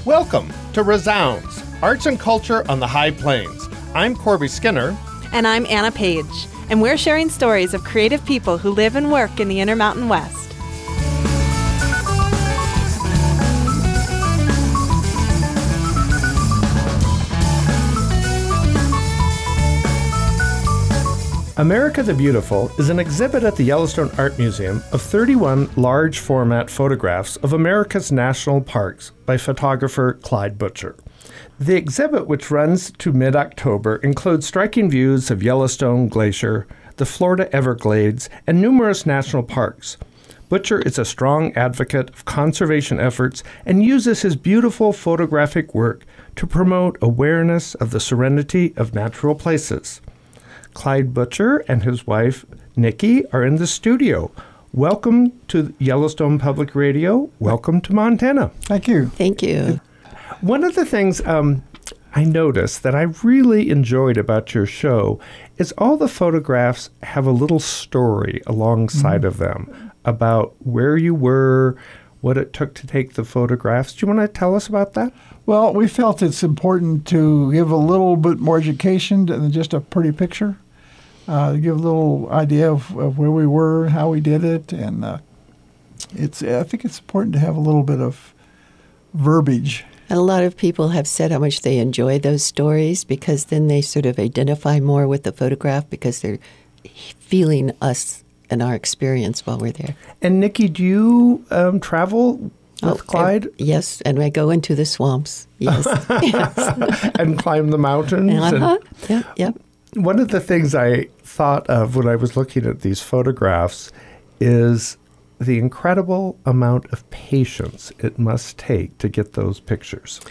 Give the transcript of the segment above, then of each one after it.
Welcome to Resounds, Arts and Culture on the High Plains. I'm Corby Skinner. And I'm Anna Page. And we're sharing stories of creative people who live and work in the Intermountain West. America the Beautiful is an exhibit at the Yellowstone Art Museum of 31 large format photographs of America's national parks by photographer Clyde Butcher. The exhibit, which runs to mid-October, includes striking views of Yellowstone Glacier, the Florida Everglades, and numerous national parks. Butcher is a strong advocate of conservation efforts and uses his beautiful photographic work to promote awareness of the serenity of natural places. Clyde Butcher and his wife, Nikki, are in the studio. Welcome to Yellowstone Public Radio. Welcome to Montana. Thank you. Thank you. One of the things I noticed that I really enjoyed about your show is all the photographs have a little story alongside of them about where you were, what it took to take the photographs. Do you want to tell us about that? Well, we felt it's important to give a little bit more education than just a pretty picture. Give a little idea of where we were, how we did it, and I think it's important to have a little bit of verbiage. And a lot of people have said how much they enjoy those stories because then they sort of identify more with the photograph because they're feeling us and our experience while we're there. And Nikki, do you travel with Clyde? Yes, and I go into the swamps. Yes. Yes. And climb the mountains? Uh-huh. Yep. One of the things I thought of when I was looking at these photographs is the incredible amount of patience it must take to get those pictures.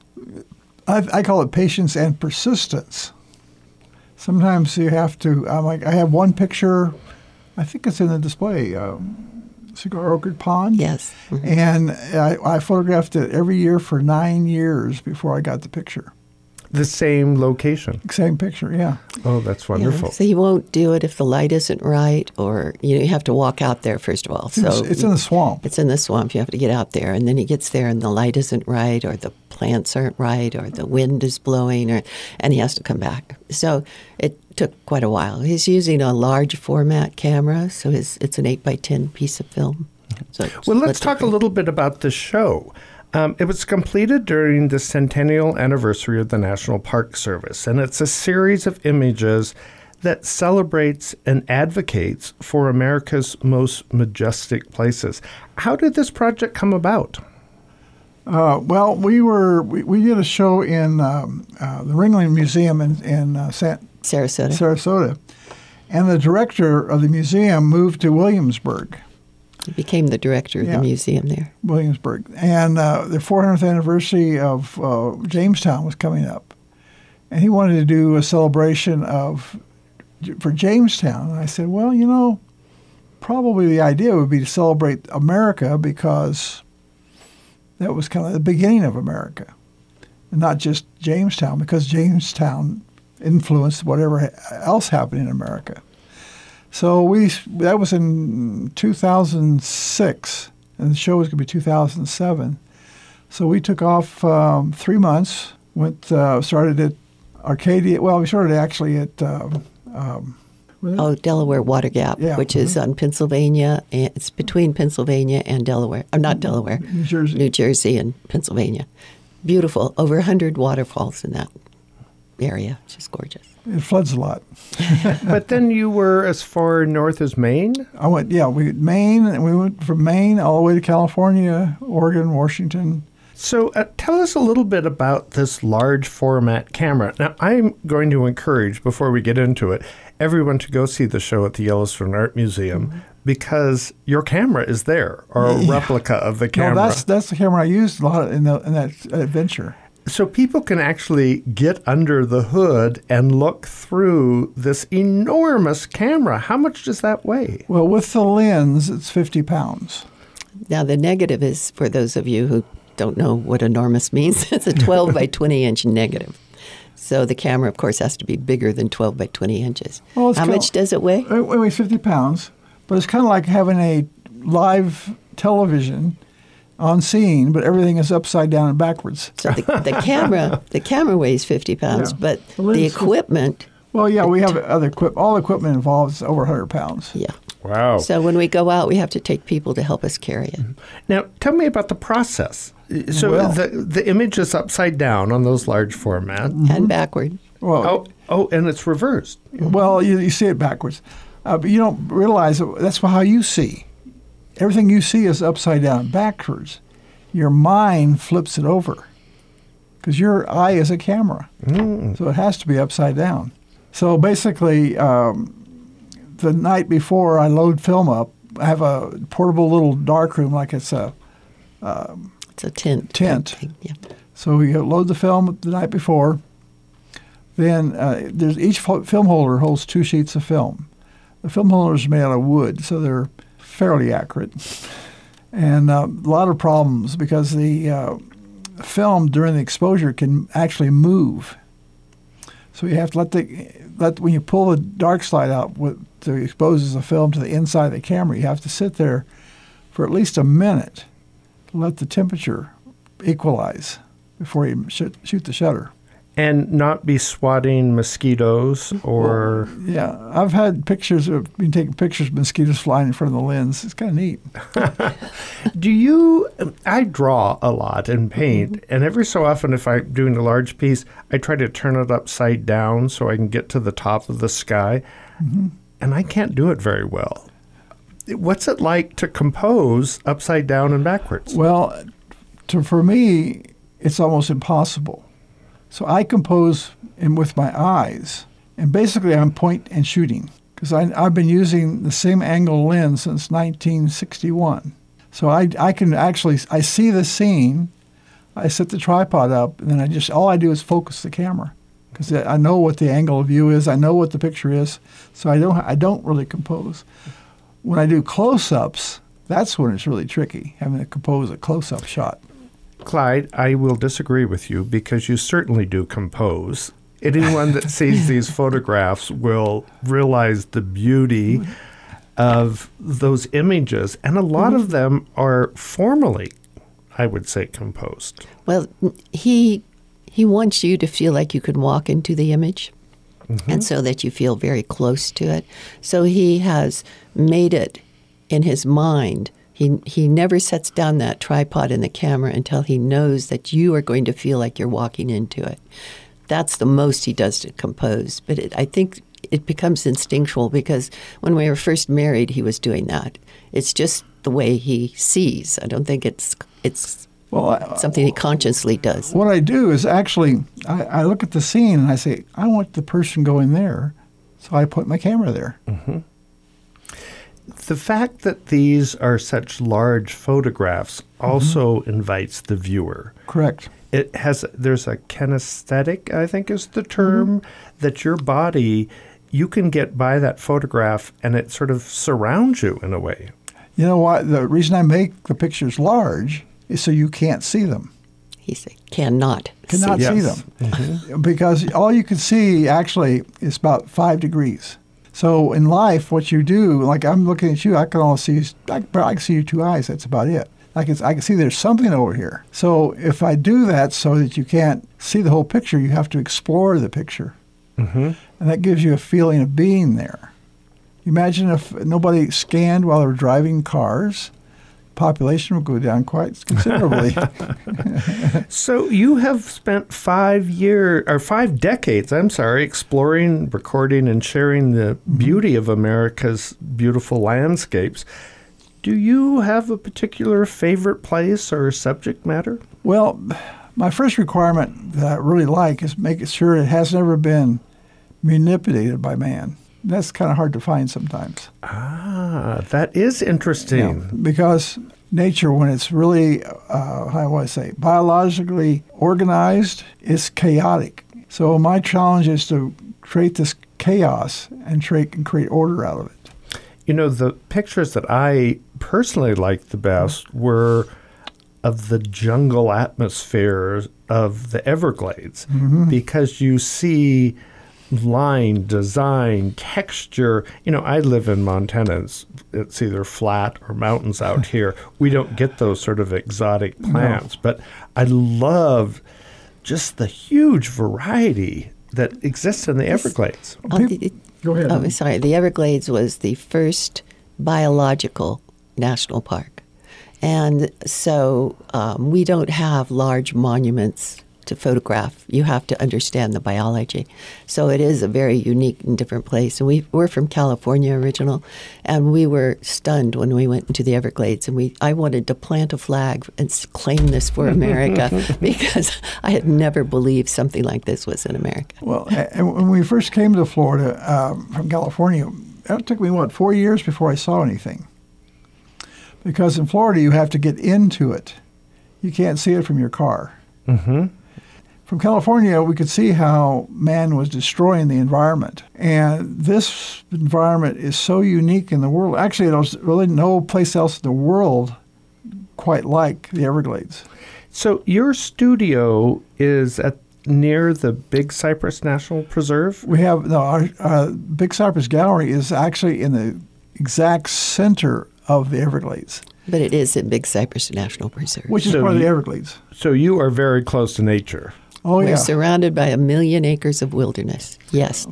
I call it patience and persistence. Sometimes you have to, I have one picture, I think it's in the display, Cigar Orchard Pond. Yes. Mm-hmm. And I photographed it every year for 9 years before I got the picture. The same location? Same picture, yeah. Oh, that's wonderful. Yeah, so you won't do it if the light isn't right or you have to walk out there first of all. It's in the swamp. It's in the swamp. You have to get out there. And then he gets there and the light isn't right or the plants aren't right or the wind is blowing and he has to come back. So it took quite a while. He's using a large format camera, so it's an 8x10 piece of film. So well, let's talk a little bit about the show. It was completed during the centennial anniversary of the National Park Service, and it's a series of images that celebrates and advocates for America's most majestic places. How did this project come about? Well, we did a show in the Ringling Museum in Sarasota, and the director of the museum moved to Williamsburg. He became the director of the museum there. Williamsburg. And the 400th anniversary of Jamestown was coming up. And he wanted to do a celebration for Jamestown. And I said, well, probably the idea would be to celebrate America because that was kind of the beginning of America. And not just Jamestown, because Jamestown influenced whatever else happened in America. So that was in 2006, and the show was going to be 2007. So we took off 3 months, started at Arcadia. Well, we started actually at Delaware Water Gap, which is on Pennsylvania. It's between Pennsylvania and Delaware. Or not Delaware. New Jersey and Pennsylvania. Beautiful. Over 100 waterfalls in that area. It's just gorgeous. It floods a lot. But then you were as far north as Maine? I went, Maine, and we went from Maine all the way to California, Oregon, Washington. So tell us a little bit about this large format camera. Now, I'm going to encourage, before we get into it, everyone to go see the show at the Yellowstone Art Museum because your camera is there, or a replica of the camera. No, that's the camera I used a lot in that adventure. So people can actually get under the hood and look through this enormous camera. How much does that weigh? Well, with the lens, it's 50 pounds. Now, the negative is, for those of you who don't know what enormous means, it's a 12 by 20 inch negative. So the camera, of course, has to be bigger than 12 by 20 inches. Well, how much does it weigh? It weighs 50 pounds, but it's kind of like having a live television on scene, but everything is upside down and backwards. So the camera weighs 50 pounds, Yeah. but The the lens- equipment, Well, yeah, we have other equipment. All equipment involved is over 100 pounds. yeah. Wow. So when we go out, we have to take people to help us carry it. Now, tell me about the process. So Well- the image is upside down on those large format. And backward. Well, And it's reversed. well, you see it backwards, but you don't realize that's how you see. Everything you see is upside down and backwards. Your mind flips it over because your eye is a camera, so it has to be upside down. So basically, the night before I load film up, I have a portable little darkroom, like it's a It's a tent. Tent. thing, yeah. So you load the film the night before. Then there's each film holder holds 2 sheets of film. The film holders are made out of wood, so they're fairly accurate. And a lot of problems because the film during the exposure can actually move. So you have to let when you pull the dark slide out to expose the film to the inside of the camera, you have to sit there for at least a minute to let the temperature equalize before you shoot the shutter. And not be swatting mosquitoes or... Yeah, I've had pictures of been taking pictures of mosquitoes flying in front of the lens. It's kind of neat. Do you... I draw a lot and paint, and every so often if I'm doing a large piece, I try to turn it upside down so I can get to the top of the sky, and I can't do it very well. What's it like to compose upside down and backwards? Well, for me, it's almost impossible. So I compose with my eyes, and basically I'm point and shooting because I've been using the same angle lens since 1961. So I can actually, I see the scene, I set the tripod up, and then all I do is focus the camera because I know what the angle of view is, I know what the picture is, so I don't really compose. When I do close-ups, that's when it's really tricky, having to compose a close-up shot. Clyde, I will disagree with you because you certainly do compose. Anyone that sees these photographs will realize the beauty of those images, and a lot of them are formally, I would say, composed. Well, he wants you to feel like you can walk into the image, and so that you feel very close to it. So he has made it in his mind. He never sets down that tripod in the camera until he knows that you are going to feel like you're walking into it. That's the most he does to compose. But I think it becomes instinctual because when we were first married, he was doing that. It's just the way he sees. I don't think it's something he consciously does. What I do is actually, I look at the scene and I say, I want the person going there, so I put my camera there. The fact that these are such large photographs also invites the viewer. Correct. There's a kinesthetic, I think is the term, that your body, you can get by that photograph and it sort of surrounds you in a way. You know what? The reason I make the pictures large is so you can't see them. He said, cannot See Yes. them. Because all you can see actually is about 5 degrees. So in life, what you do, like I'm looking at you, I can only see, I can see your 2 eyes. That's about it. I can see there's something over here. So if I do that so that you can't see the whole picture, you have to explore the picture. And that gives you a feeling of being there. Imagine if nobody scanned while they were driving cars, population would go down quite considerably. So you have spent 5 decades, exploring, recording, and sharing the beauty of America's beautiful landscapes. Do you have a particular favorite place or subject matter? Well, my first requirement that I really like is making sure it has never been manipulated by man. That's kind of hard to find sometimes. Ah, that is interesting. Yeah, because nature, when it's really, biologically organized, is chaotic. So my challenge is to create this chaos and create order out of it. You know, the pictures that I personally liked the best were of the jungle atmosphere of the Everglades, because you see line, design, texture. I live in Montana. It's either flat or mountains out here. We don't get those sort of exotic plants. No. But I love just the huge variety that exists in the Everglades. Go ahead. Oh, sorry. The Everglades was the first biological national park. And so we don't have large monuments to photograph. You have to understand the biology. So it is a very unique and different place. And we're from California original, and we were stunned when we went into the Everglades. And I wanted to plant a flag and claim this for America because I had never believed something like this was in America. Well, and when we first came to Florida from California, it took me, 4 years before I saw anything. Because in Florida, you have to get into it. You can't see it from your car. Mm-hmm. From California, we could see how man was destroying the environment. And this environment is so unique in the world. Actually, there's really no place else in the world quite like the Everglades. So your studio is near the Big Cypress National Preserve? We have, our Big Cypress Gallery is actually in the exact center of the Everglades. But it is in Big Cypress National Preserve. Which is part of the Everglades. So you are very close to nature. Oh, yeah. We're surrounded by 1 million acres of wilderness. Yes.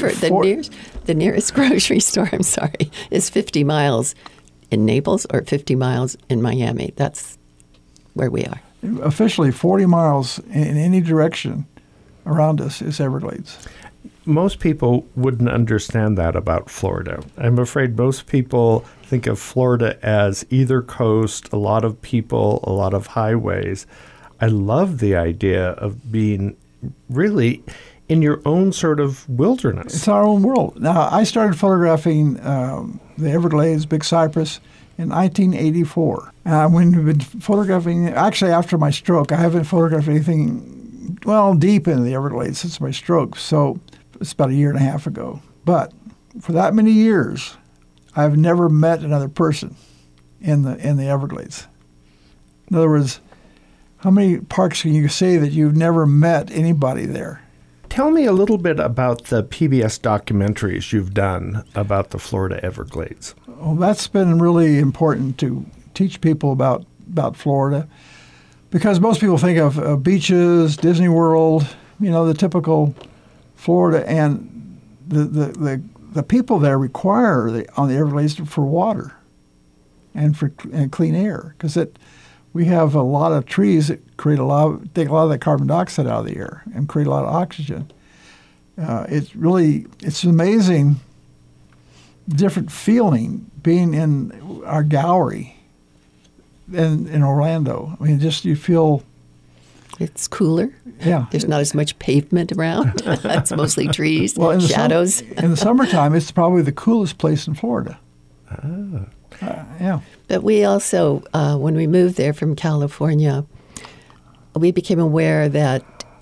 The nearest grocery store, is 50 miles in Naples or 50 miles in Miami. That's where we are. Officially, 40 miles in any direction around us is Everglades. Most people wouldn't understand that about Florida. I'm afraid most people think of Florida as either coast, a lot of people, a lot of highways. I love the idea of being really in your own sort of wilderness. It's our own world. Now, I started photographing the Everglades, Big Cypress, in 1984. When we've been photographing, actually after my stroke, I haven't photographed anything, deep into the Everglades since my stroke. So it's about 1.5 years ago. But for that many years, I've never met another person in the Everglades. In other words, how many parks can you say that you've never met anybody there? Tell me a little bit about the PBS documentaries you've done about the Florida Everglades. Well, that's been really important to teach people about Florida, because most people think of beaches, Disney World, the typical Florida, and the people there require on the Everglades for water and clean air, because we have a lot of trees that take a lot of that carbon dioxide out of the air and create a lot of oxygen. It's amazing, different feeling being in our gallery in Orlando. You feel... It's cooler. Yeah. There's not as much pavement around. It's mostly trees, shadows. In the summertime, it's probably the coolest place in Florida. Ah. Yeah. But we also, when we moved there from California, we became aware that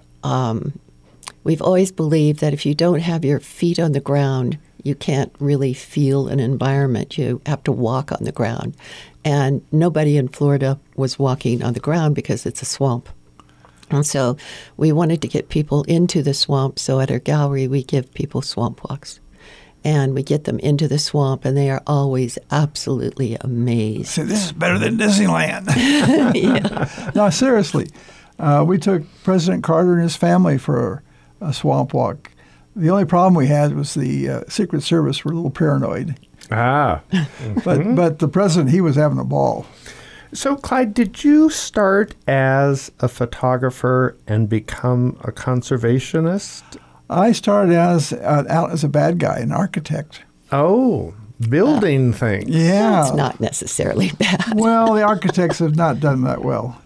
we've always believed that if you don't have your feet on the ground, you can't really feel an environment. You have to walk on the ground. And nobody in Florida was walking on the ground because it's a swamp. And so we wanted to get people into the swamp. So at our gallery, we give people swamp walks. And we get them into the swamp, and they are always absolutely amazed. So this is better than Disneyland. Yeah. No, seriously. We took President Carter and his family for a swamp walk. The only problem we had was the Secret Service were a little paranoid. Ah. But the president, he was having a ball. So, Clyde, did you start as a photographer and become a conservationist? I started out as a bad guy, an architect. Oh, building things. Yeah. It's not necessarily bad. Well, the architects have not done that well.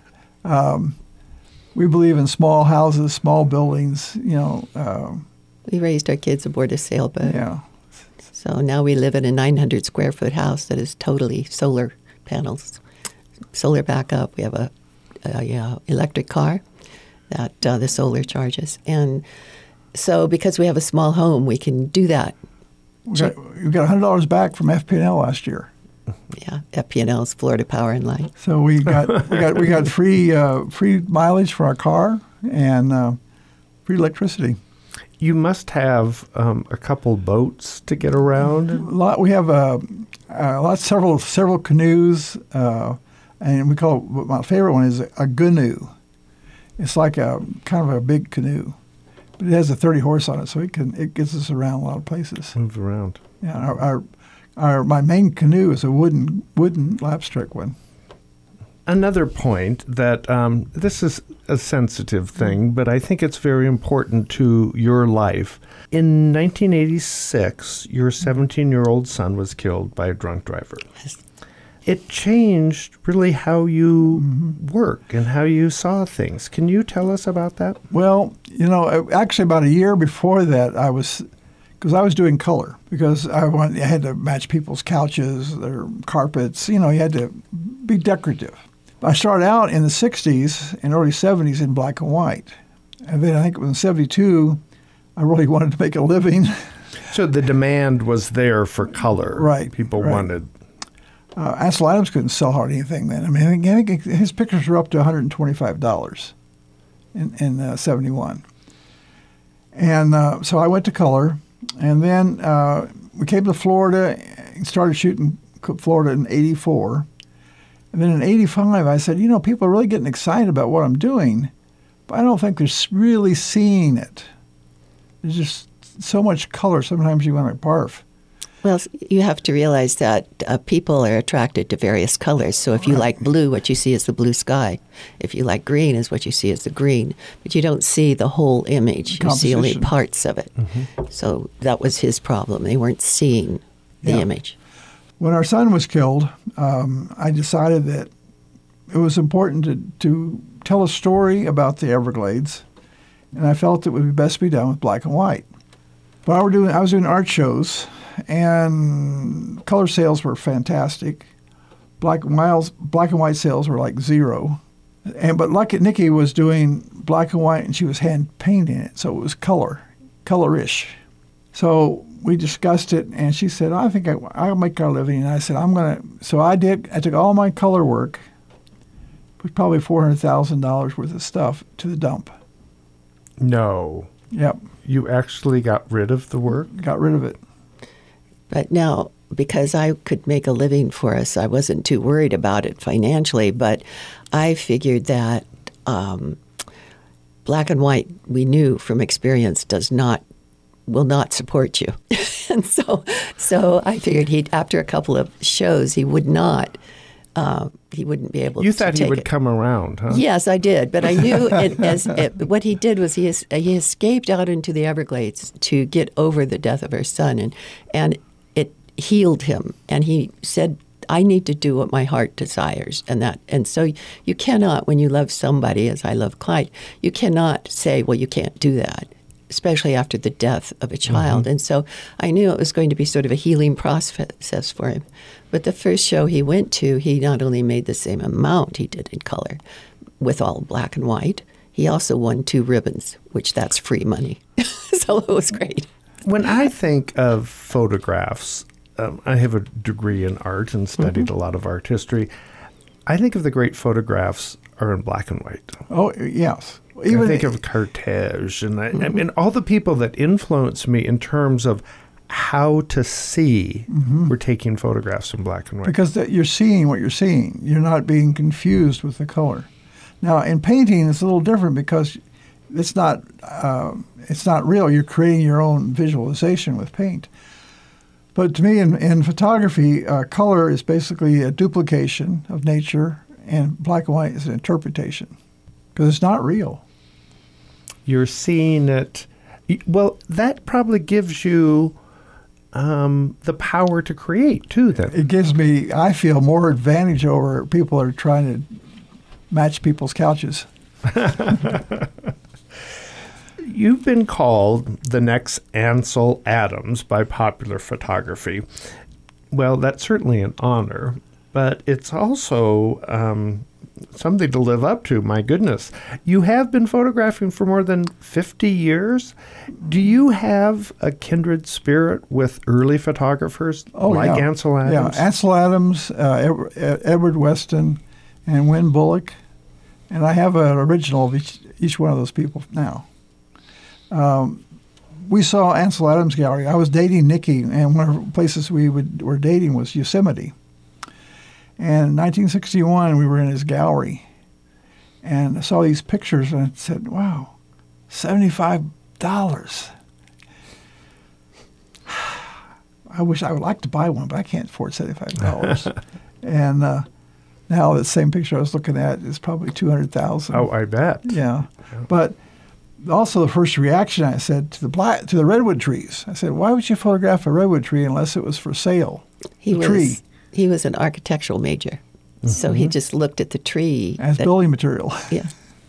We believe in small houses, small buildings, We raised our kids aboard a sailboat. Yeah. So now we live in a 900 square foot house that is totally solar panels, solar backup. We have a electric car that the solar charges. And so because we have a small home, we can do that. We got $100 back from FP&L last year. Yeah, FP&L's Florida Power and Light. So we got free mileage for our car and free electricity. You must have a couple boats to get around. We have several canoes, and we call my favorite one is a gunu. It's like a kind of a big canoe, but it has a 30 horse on it, so it gets us around a lot of places. Move around. Yeah, my main canoe is a wooden lapstrick one. Another point that this is a sensitive thing, but I think it's very important to your life. In 1986, your 17-year-old son was killed by a drunk driver. Yes. It changed really how you work and how you saw things. Can you tell us about that? Well, actually about a year before that, because I was doing color, because I had to match people's couches, their carpets. You had to be decorative. I started out in the 60s and early 70s in black and white. And then I think it was in 72, I really wanted to make a living. So the demand was there for color. Right. People wanted. Ansel Adams couldn't sell hardly anything then. I mean, I think his pictures were up to $125 in 71. And so I went to color. And then we came to Florida and started shooting Florida in 84. And then in 85, I said, people are really getting excited about what I'm doing, but I don't think they're really seeing it. There's just so much color, sometimes you want to barf. Well, you have to realize that people are attracted to various colors. So if you like blue, what you see is the blue sky. If you like green, is what you see is the green. But you don't see the whole image. You see only parts of it. Mm-hmm. So that was his problem. They weren't seeing the image. When our son was killed, I decided that it was important to tell a story about the Everglades, and I felt it would be best to be done with black and white. But I was doing art shows, and color sales were fantastic. Black and white sales were like zero. But Nikki was doing black and white, and she was hand painting it, so it was colorish. So we discussed it, and she said, I think I'll make our living. And I said, So I did. I took all my color work, put probably $400,000 worth of stuff to the dump. No. Yep. You actually got rid of the work? Got rid of it. But now, because I could make a living for us, I wasn't too worried about it financially, but I figured that black and white, we knew from experience, will not support you. And so I figured after a couple of shows, he wouldn't be able to take it. You thought he would come around, huh? Yes, I did. But I knew what he did was he escaped out into the Everglades to get over the death of our son, and it healed him. And he said, I need to do what my heart desires. And so you cannot, when you love somebody, as I love Clyde, you cannot say, well, you can't do that, especially after the death of a child. Mm-hmm. And so I knew it was going to be sort of a healing process for him. But the first show he went to, he not only made the same amount he did in color with all black and white, he also won 2 ribbons, which that's free money. So it was great. When I think of photographs, I have a degree in art and studied a lot of art history. I think of the great photographs are in black and white. Oh, yes. I think of Cartège and I mean, all the people that influenced me in terms of how to see were taking photographs in black and white. Because you're seeing what you're seeing. You're not being confused with the color. Now, in painting, it's a little different because it's not real. You're creating your own visualization with paint. But to me, in photography, color is basically a duplication of nature, and black and white is an interpretation because it's not real. You're seeing it. Well, that probably gives you the power to create, too, then. It gives me, I feel, more advantage over people that are trying to match people's couches. You've been called the next Ansel Adams by Popular Photography. Well, that's certainly an honor, but it's also something to live up to. My goodness. You have been photographing for more than 50 years. Do you have a kindred spirit with early photographers Ansel Adams? Yeah, Ansel Adams, Edward Weston, and Win Bullock. And I have an original of each one of those people now. we saw Ansel Adams Gallery. I was dating Nikki, and one of the places we were dating was Yosemite. And in 1961, we were in his gallery, and I saw these pictures, and I said, wow, $75. I wish I would like to buy one, but I can't afford $75. And now the same picture I was looking at is probably $200,000. Oh, I bet. Yeah. But also the first reaction I said to the redwood trees. I said, why would you photograph a redwood tree unless it was for sale? He was an architectural major, so he just looked at the tree as building material. Yeah.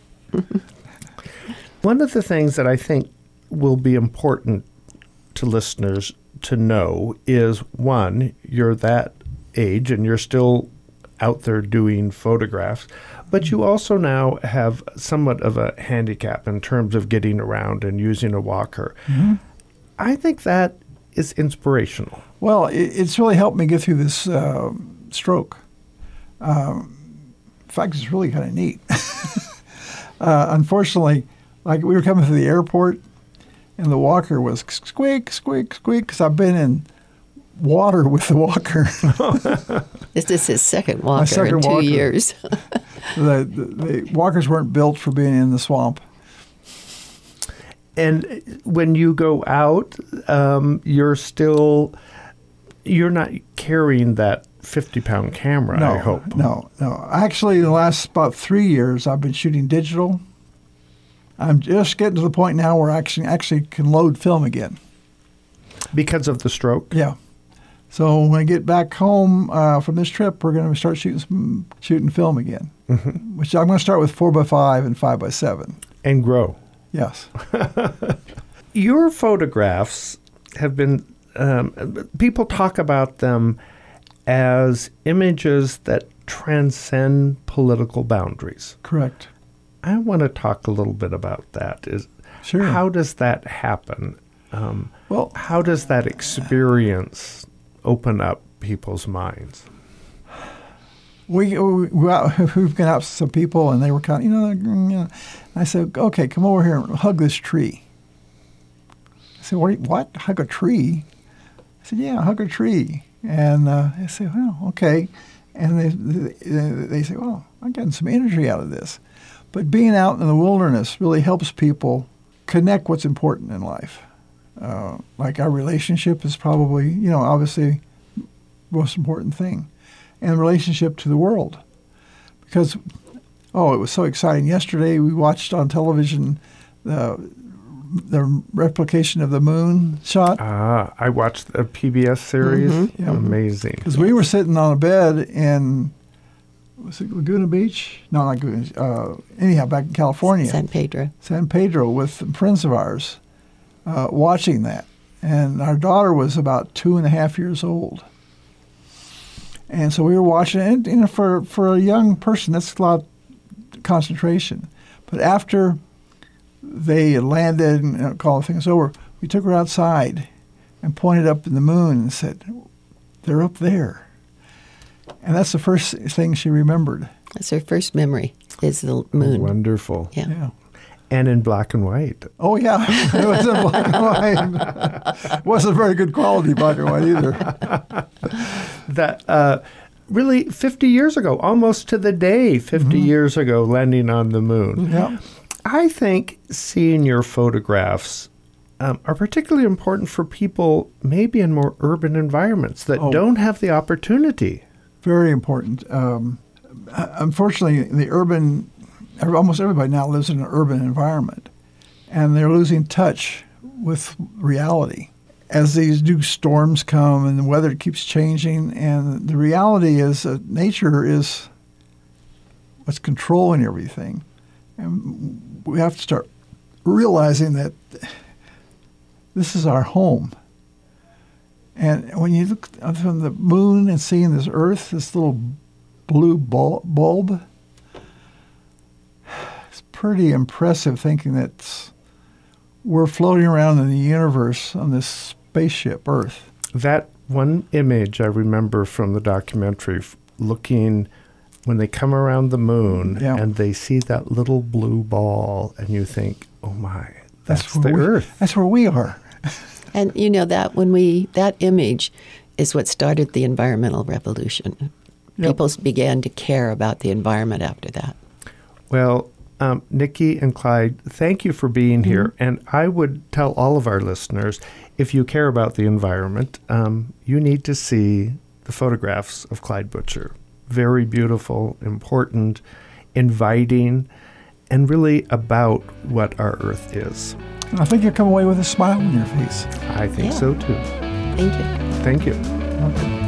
One of the things that I think will be important to listeners to know is, one, you're that age and you're still out there doing photographs, but you also now have somewhat of a handicap in terms of getting around and using a walker. Mm-hmm. I think that is inspirational. Well, it's really helped me get through this stroke. In fact, it's really kind of neat. Unfortunately, like we were coming through the airport, and the walker was squeak, squeak, squeak, because I've been in water with the walker. This is his second walker in 2 years. The walkers weren't built for being in the swamp. And when you go out, you're not carrying that 50-pound camera, no, I hope. No. Actually, in the last about 3 years, I've been shooting digital. I'm just getting to the point now where I actually can load film again. Because of the stroke? Yeah. So when I get back home from this trip, we're going to start shooting film again, which I'm going to start with 4x5 and 5x7. And grow. Yes. Your photographs have been, people talk about them as images that transcend political boundaries. Correct. I want to talk a little bit about that. Sure. How does that happen? How does that experience open up people's minds? We've gone out to some people, and they were kind of, I said, okay, come over here and hug this tree. I said, what? Hug a tree? I said, yeah, hug a tree. And I said, well, okay. And they say, well, I'm getting some energy out of this. But being out in the wilderness really helps people connect what's important in life. Like our relationship is probably, obviously the most important thing. And relationship to the world. Because, it was so exciting. Yesterday we watched on television the replication of the moon shot. I watched a PBS series. Mm-hmm. Yeah. Amazing. Because we were sitting on a bed in, was it Laguna Beach? No, not Laguna. Anyhow, back in California. San Pedro with friends of ours watching that. And our daughter was about 2.5 years old. And so we were watching it. And, for a young person, that's a lot of concentration. But after they landed and called things over, we took her outside and pointed up in the moon and said, they're up there. And that's the first thing she remembered. That's her first memory, is the moon. Wonderful. Yeah. And in black and white. Oh, yeah. It was in black and white. It wasn't very good quality black and white either. That really 50 years ago, almost to the day 50 years ago, landing on the moon. Yeah. I think seeing your photographs are particularly important for people maybe in more urban environments that don't have the opportunity. Very important. Unfortunately, almost everybody now lives in an urban environment, and they're losing touch with reality. As these new storms come and the weather keeps changing, and the reality is that nature is what's controlling everything. And we have to start realizing that this is our home. And when you look from the moon and seeing this Earth, this little blue bulb, it's pretty impressive thinking that we're floating around in the universe on this spaceship, Earth. That one image I remember from the documentary, looking when they come around the moon and they see that little blue ball, and you think, oh my, That's where the we, earth. That's where we are. And you know that that image is what started the environmental revolution. Yep. People began to care about the environment after that. Well, Nikki and Clyde, thank you for being here. And I would tell all of our listeners, if you care about the environment, you need to see the photographs of Clyde Butcher. Very beautiful, important, inviting, and really about what our Earth is. And I think you'll come away with a smile on your face. I think so, too. Thank you. Thank you. Okay.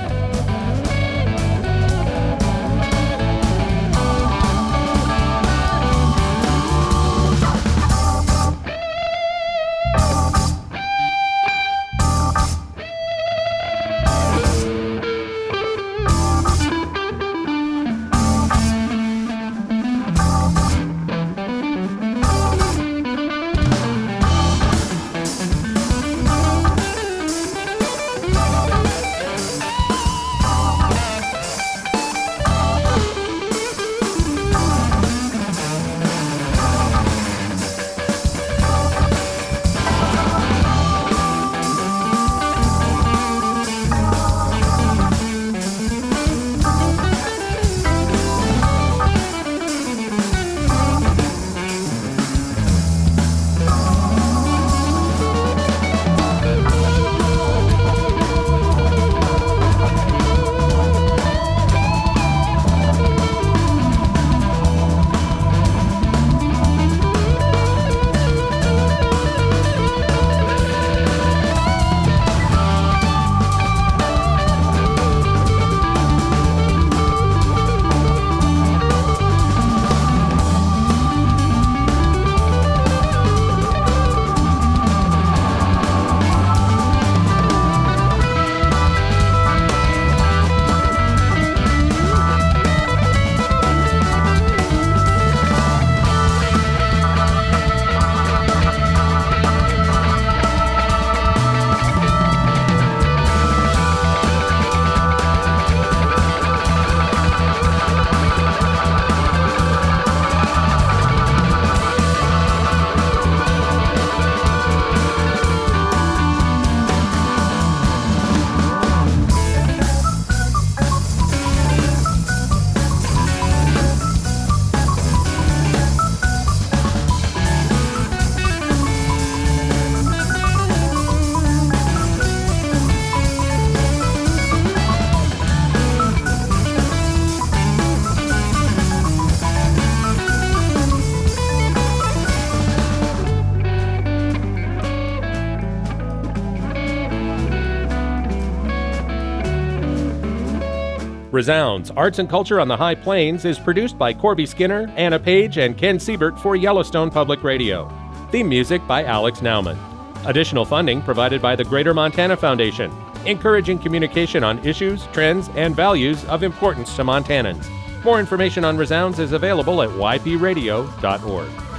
Resounds, Arts and Culture on the High Plains is produced by Corby Skinner, Anna Page, and Ken Siebert for Yellowstone Public Radio. Theme music by Alex Nauman. Additional funding provided by the Greater Montana Foundation, encouraging communication on issues, trends, and values of importance to Montanans. More information on Resounds is available at ypradio.org.